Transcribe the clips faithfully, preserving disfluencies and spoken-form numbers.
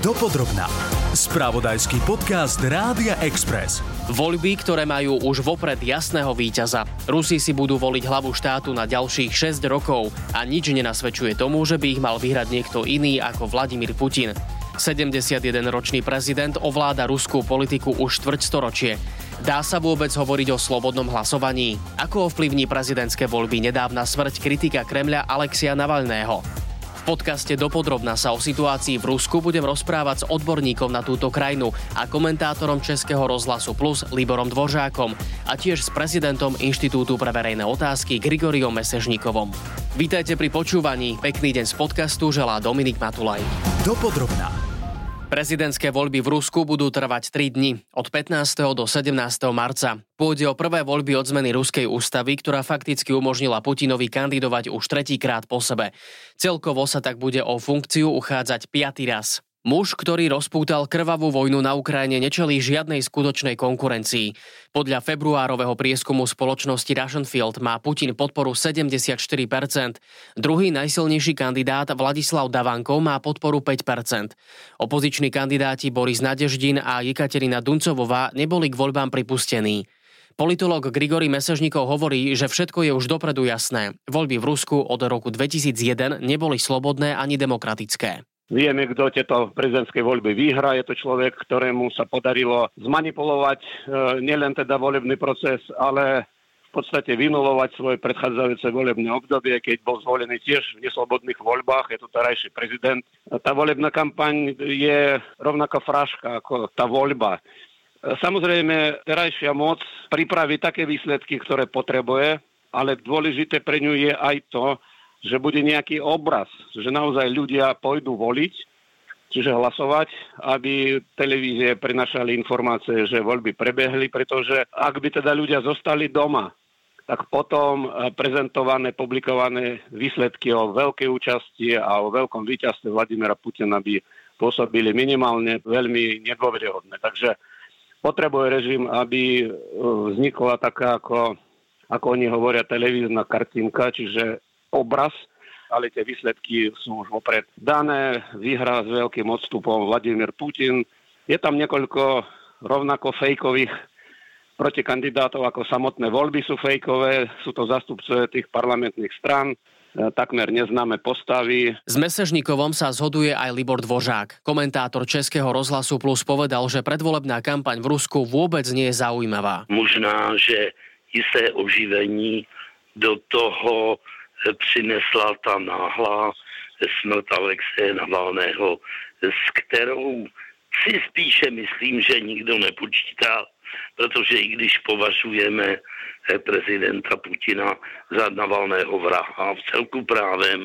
Dopodrobná. Spravodajský podcast Rádia Express. Voľby, ktoré majú už vopred jasného víťaza. Rusi si budú voliť hlavu štátu na ďalších šesť rokov a nič nenasvedčuje tomu, že by ich mal vyhrať niekto iný ako Vladimír Putin. sedemdesiatjedenročný prezident ovláda ruskú politiku už štvrťstoročie. Dá sa vôbec hovoriť o slobodnom hlasovaní? Ako ovplyvní prezidentské voľby nedávna smrť kritika Kremľa Alexeja Navalného? V podcaste Dopodrobna sa o situácii v Rusku budem rozprávať s odborníkom na túto krajinu a komentátorom Českého rozhlasu Plus Liborom Dvořákom a tiež s prezidentom Inštitútu pre verejné otázky Grigoriom Mesežníkovom. Vítajte pri počúvaní. Pekný deň z podcastu želá Dominik Matulaj. Dopodrobná. Prezidentské voľby v Rusku budú trvať tri dni, od pätnásteho do sedemnásteho marca. Pôjde o prvé voľby od zmeny ruskej ústavy, ktorá fakticky umožnila Putinovi kandidovať už tretíkrát po sebe. Celkovo sa tak bude o funkciu uchádzať piaty raz. Muž, ktorý rozpútal krvavú vojnu na Ukrajine, nečelí žiadnej skutočnej konkurencii. Podľa februárového prieskumu spoločnosti Russian Field má Putin podporu sedemdesiatštyri percent. Druhý najsilnejší kandidát Vladislav Davankov má podporu päť percent. Opoziční kandidáti Boris Nadeždin a Jekaterina Duncovová neboli k voľbám pripustení. Politológ Grigori Mesežníkov hovorí, že všetko je už dopredu jasné. Voľby v Rusku od roku dvetisícjeden neboli slobodné ani demokratické. Vieme, kto tieto prezidentské voľby vyhrá. Je to človek, ktorému sa podarilo zmanipulovať e, nielen teda volebný proces, ale v podstate vynulovať svoje predchádzajúce volebné obdobie, keď bol zvolený tiež v neslobodných voľbách. Je to terajší prezident. Tá volebná kampaň je rovnako fraška ako tá voľba. E, samozrejme, terajšia moc pripraví také výsledky, ktoré potrebuje, ale dôležité pre ňu je aj to, že bude nejaký obraz, že naozaj ľudia pôjdu voliť, čiže hlasovať, aby televízie prinašali informácie, že voľby prebehli, pretože ak by teda ľudia zostali doma, tak potom prezentované, publikované výsledky o veľkej účasti a o veľkom víťazstve Vladimíra Putina by pôsobili minimálne veľmi nedôveryhodné. Takže potrebuje režim, aby vznikla taká, ako, ako oni hovoria, televízna kartinka, čiže obraz, ale tie výsledky sú už vopred dané. Vyhrá s veľkým odstupom Vladimír Putin. Je tam niekoľko rovnako fejkových protikandidátov, ako samotné voľby sú fejkové. Sú to zástupcovia tých parlamentných strán, takmer neznáme postavy. S Mesežníkovom sa zhoduje aj Libor Dvořák. Komentátor Českého rozhlasu Plus povedal, že predvolebná kampaň v Rusku vôbec nie je zaujímavá. Možná, že isté oživení do toho přinesla ta náhlá smrt Alexeje Navalného, s kterou si spíše myslím, že nikdo nepočítal, protože i když považujeme prezidenta Putina za Navalného vraha v celku právem,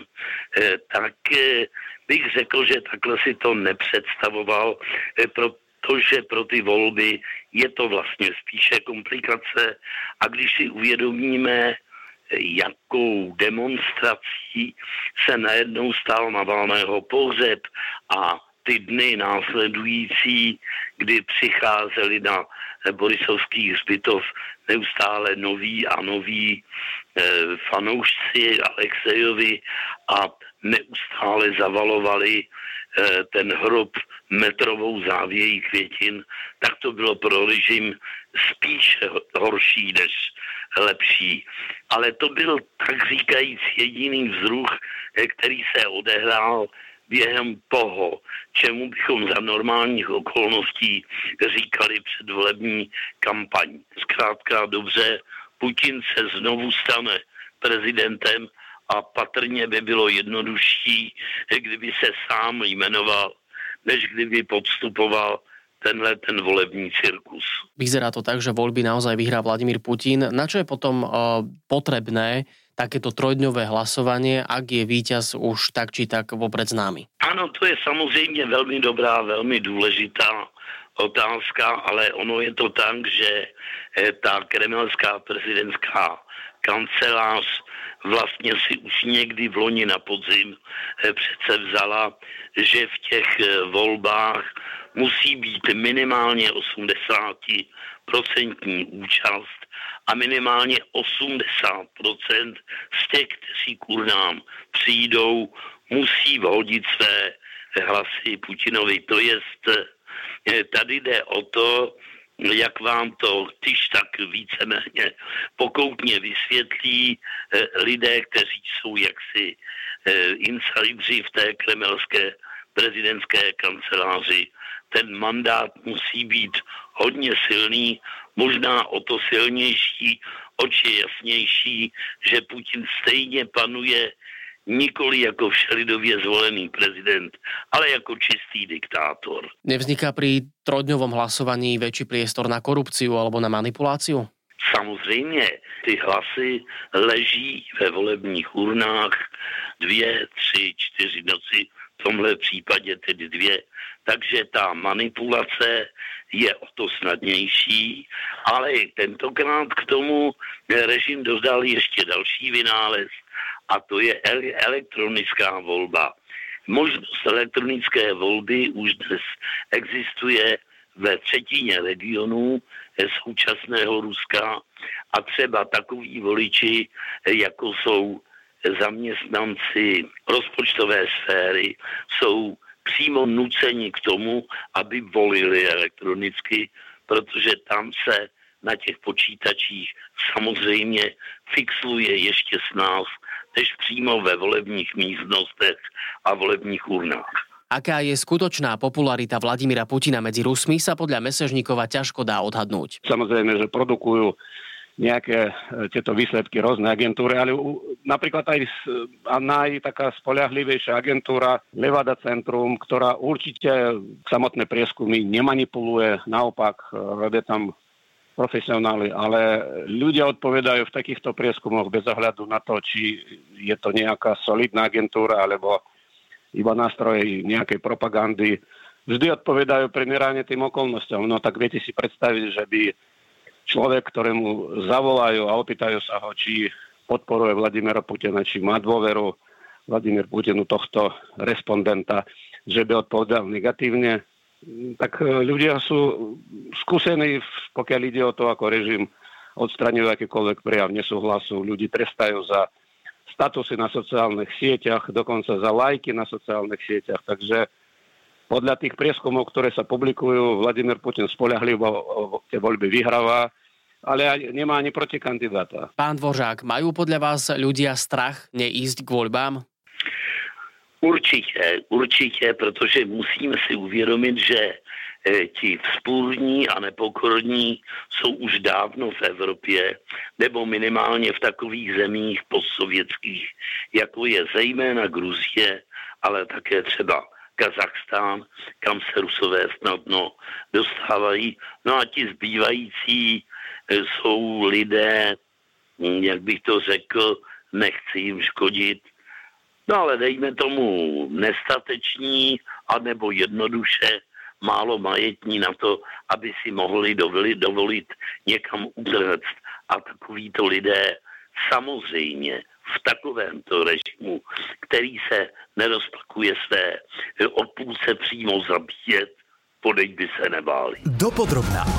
tak bych řekl, že takhle si to nepředstavoval, protože pro ty volby je to vlastně spíše komplikace. A když si uvědomíme, jakou demonstrací se najednou stal Navalného pohřeb a ty dny následující, kdy přicházeli na Borisovský hřbitov neustále noví a noví e, fanoušci Alexejovi a neustále zavalovali e, ten hrob metrovou závějí květin, tak to bylo pro režim spíš horší než lepší. Ale to byl, tak říkajíc, jediný vzruch, který se odehrál během toho, čemu bychom za normálních okolností říkali předvolební kampaň. Zkrátka dobře, Putin se znovu stane prezidentem a patrně by bylo jednodušší, kdyby se sám jmenoval, než kdyby podstupoval tenhle ten volební cirkus. Vyzerá to tak, že voľby naozaj vyhrá Vladimír Putin. Na čo je potom uh, potrebné takéto trojdňové hlasovanie, ak je víťaz už tak či tak vopred známy? Ano, to je samozřejmě velmi dobrá, velmi důležitá otázka, ale ono je to tak, že ta kremelská prezidentská kancelář vlastně si už někdy v loni na podzim přece vzala, že v těch volbách musí být minimálně osmdesát procent účast a minimálně osmdesát procent z těch, kteří k urnám přijdou, musí vhodit své hlasy Putinovi. To jest, tady jde o to, jak vám to tyž tak víceméně pokoutně vysvětlí lidé, kteří jsou jaksi insidři v té kremelské prezidentské kanceláři. Ten mandát musí být hodně silný, možná o to silnější, oči jasnější, že Putin stejně panuje nikoli jako všelidově zvolený prezident, ale jako čistý diktátor. Nevzniká pri trojdňovom hlasovaní väčší priestor na korupciu alebo na manipuláciu? Samozřejmě, ty hlasy leží ve volebních urnách dvě, tři, čtyři noci, v tomhle případě tedy dvě, takže ta manipulace je o to snadnější, ale i tentokrát k tomu režim dodal ještě další vynález, a to je elektronická volba. Možnost elektronické volby už dnes existuje ve třetině regionů současného Ruska a třeba takoví voliči, jako jsou zaměstnanci rozpočtové sféry, jsou přímo nuceni k tomu, aby volili elektronicky, protože tam se na těch počítačích samozřejmě fixuje ještě snáz než přímo ve volebních místnostech a volebních urnách. Aká je skutočná popularita Vladimíra Putina medzi Rusmi, sa podľa Mesežníkova ťažko dá odhadnúť. Samozrejme, že produkujú nejaké tieto výsledky rôzne agentúry, ale napríklad aj naj taká spoľahlivejšia agentúra Levada Centrum, ktorá určite samotné prieskumy nemanipuluje, naopak robia tam profesionáli, ale ľudia odpovedajú v takýchto prieskumoch bez ohľadu na to, či je to nejaká solidná agentúra alebo iba nástroj nejakej propagandy. Vždy odpovedajú primerane tým okolnostiam. No tak viete si predstaviť, že by človek, ktorému zavolajú a opýtajú sa ho, či podporuje Vladimíra Putina, či má dôveru Vladimír Putinu tohto respondenta, že by odpovedal negatívne, tak ľudia sú skúsení, pokiaľ ide o to, ako režim odstraňujú akýkoľvek prejav nesúhlasu. Ľudí trestajú za statusy na sociálnych sieťach, dokonca za lajky na sociálnych sieťach. Takže podľa tých prieskumov, ktoré sa publikujú, Vladimír Putin spoľahlivo tie voľby vyhráva, ale nemá ani protikandidáta. Pán Dvořák, majú podľa vás ľudia strach neísť k voľbám? Určitě, určitě, protože musíme si uvědomit, že ti vzpůrní a nepokorní jsou už dávno v Evropě, nebo minimálně v takových zemích postsovětských, jako je zejména Gruzie, ale také třeba Kazachstán, kam se Rusové snadno dostávají. No a ti zbývající jsou lidé, jak bych to řekl, nechci jim škodit, no ale dejme tomu nestateční, anebo jednoduše málo majetní na to, aby si mohli dovolit, dovolit někam utéct. A takovýto lidé samozřejmě v takovémto režimu, který se nerozplakuje své odpůrce přímo zabíjet, podejť by se nebáli. Dopodrobná.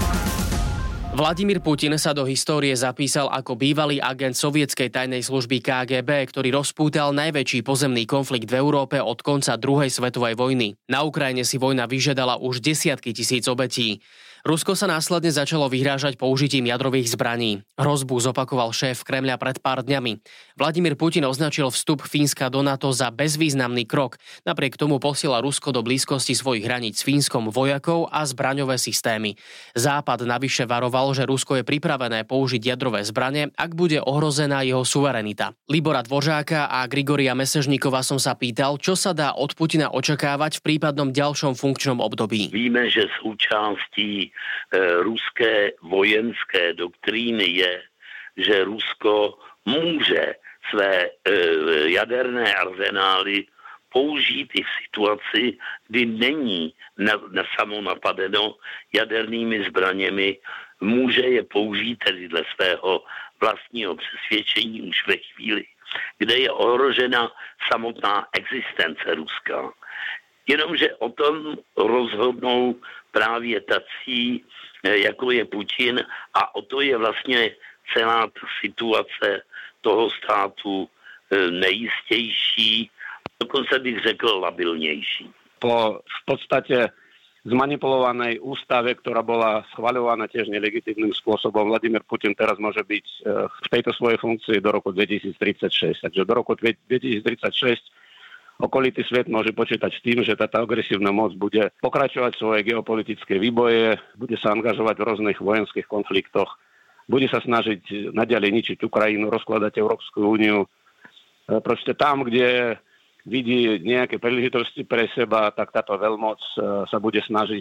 Vladimír Putin sa do histórie zapísal ako bývalý agent sovietskej tajnej služby ká gé bé, ktorý rozpútal najväčší pozemný konflikt v Európe od konca druhej svetovej vojny. Na Ukrajine si vojna vyžiadala už desiatky tisíc obetí. Rusko sa následne začalo vyhrážať použitím jadrových zbraní. Hrozbu zopakoval šéf Kremľa pred pár dňami. Vladimír Putin označil vstup Fínska do NATO za bezvýznamný krok. Napriek tomu posiela Rusko do blízkosti svojich hraníc s Fínskom vojakov a zbraňové systémy. Západ navyše varoval, že Rusko je pripravené použiť jadrové zbrane, ak bude ohrozená jeho suverenita. Libora Dvořáka a Grigoria Mesežníkova som sa pýtal, čo sa dá od Putina očakávať v prípadnom ďalšom funkčnom období. Víme, že súčástí ruské vojenské doktríny je, že Rusko může své jaderné arzenály použít i v situaci, kdy není na, na samo napadeno jadernými zbraněmi, může je použít tedy dle svého vlastního přesvědčení už ve chvíli, kde je ohrožena samotná existence Ruska. Jenomže o tom rozhodnou právě tací, jako je Putin, a o to je vlastně celá ta situace toho státu nejistější, dokonce bych řekl labilnější. po v podstate zmanipulovanej ústave, ktorá bola schvaľovaná tiež nelegitímnym spôsobom. Vladimír Putin teraz môže byť v tejto svojej funkcii do roku dvetisíctridsaťšesť. Takže do roku dvetisíctridsaťšesť okolitý svet môže počítať s tým, že táto agresívna moc bude pokračovať svoje geopolitické výboje, bude sa angažovať v rôznych vojenských konfliktoch, bude sa snažiť naďalej ničiť Ukrajinu, rozkladať Európsku úniu. Proste tam, kde vidí nejaké príležitosti pre seba, tak táto veľmoc sa bude snažiť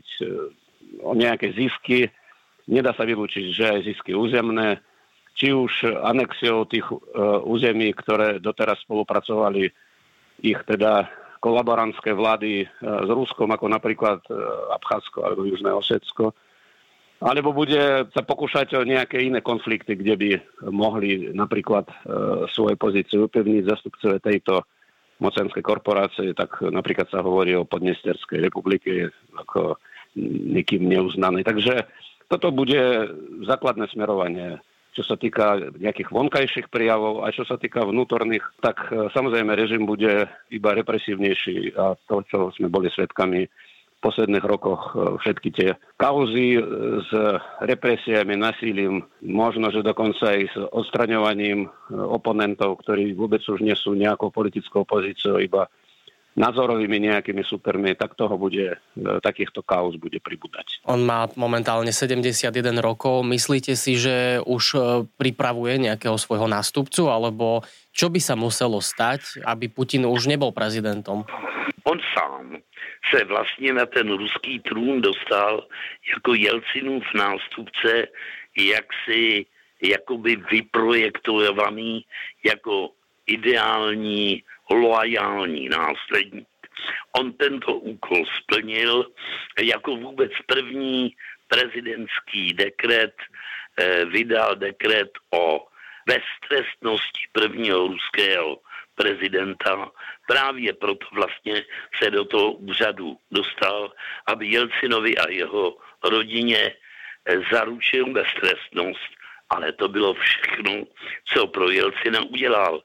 o nejaké zisky. Nedá sa vylúčiť, že aj zisky územné, či už anexiou tých území, ktoré doteraz spolupracovali ich teda kolaborantské vlády s Ruskom, ako napríklad Abcházsko alebo Južné Osecko. Alebo bude sa pokúšať o nejaké iné konflikty, kde by mohli napríklad svoje pozície upevniť zastupcové tejto mocenské korporácie, tak napríklad sa hovorí o Podnesterskej republike ako nikým neuznanej. Takže toto bude základné smerovanie, čo sa týka nejakých vonkajších prijavov a čo sa týka vnútorných, tak samozrejme režim bude iba represívnejší a to, čo sme boli svedkami v posledných rokoch, všetky tie kauzy s represiami, násilím, možno, že dokonca aj s odstraňovaním oponentov, ktorí vôbec už nie sú nejakou politickou pozíciou, iba názorovými nejakými supermi, tak toho bude, takýchto kauz bude pribúdať. On má momentálne sedemdesiatjeden rokov. Myslíte si, že už pripravuje nejakého svojho nástupcu, alebo čo by sa muselo stať, aby Putin už nebol prezidentom? On sám se vlastně na ten ruský trůn dostal jako Jelcinův nástupce, jaksi jakoby vyprojektovaný jako ideální, loajální následník. On tento úkol splnil jako vůbec první prezidentský dekret, eh, vydal dekret o beztrestnosti prvního ruského prezidenta. Právě proto vlastně se do toho úřadu dostal, aby Jelcinovi a jeho rodině zaručil beztrestnost. Ale to bylo všechno, co pro Jelcina udělal.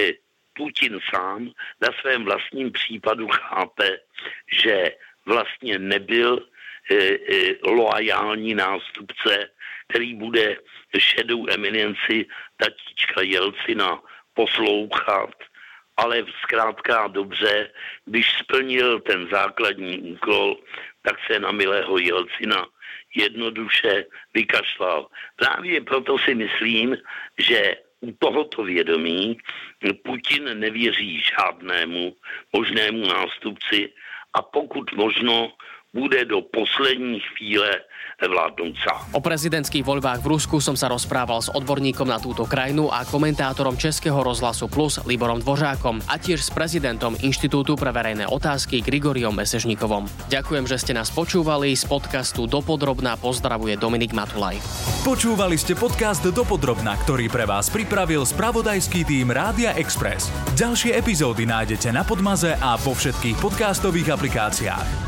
Putin sám na svém vlastním případu chápe, že vlastně nebyl loajální nástupce, který bude šedou eminenci tatíčka Jelcina poslouchat, ale zkrátka dobře, když splnil ten základní úkol, tak se na milého Jelcina jednoduše vykašlal. Právě proto si myslím, že u tohoto vědomí Putin nevěří žádnému možnému nástupci a pokud možno bude do poslední chvíle vládnout sám. O prezidentských voľbách v Rusku som sa rozprával s odborníkom na túto krajinu a komentátorom Českého rozhlasu Plus Liborom Dvořákom a tiež s prezidentom Inštitútu pre verejné otázky Grigoriom Besežníkovom. Ďakujem, že ste nás počúvali. Z podcastu Dopodrobná pozdravuje Dominik Matulaj. Počúvali ste podcast Dopodrobná, ktorý pre vás pripravil spravodajský tím Rádia Express. Ďalšie epizódy nájdete na Podmaze a vo všetkých podcastových aplikáciách.